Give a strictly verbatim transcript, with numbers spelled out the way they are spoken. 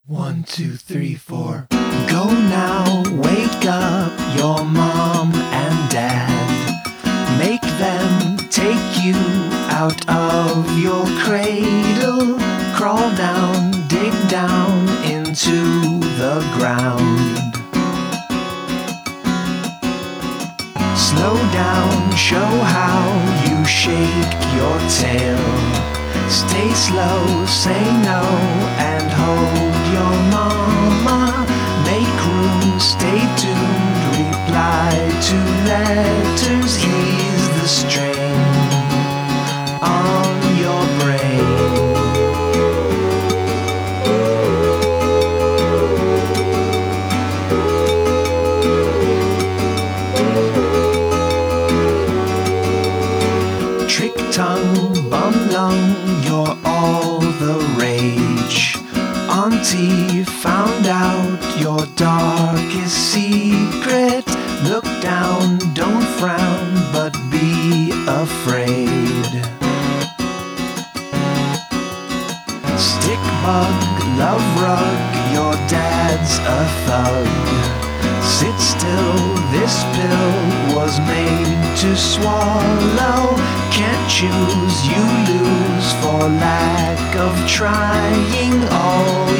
One, two, three, four. Go now, wake up your mom and dad. Make them take you out of your cradle. Crawl down, dig down into the ground. Slow down, show how you shake your tail. Stay slow, say no, and hold your mama. Make room, stay tuned, reply to letters. Ease the strain on your brain. Trick tongue, bum lung, you're all the rage. Auntie found out your darkest secret. Look down, don't frown, but be afraid. Stick bug, love rug, your dad's a thug. Sit still, this pill was made to swallow. Can't choose, you lose for lack of trying. All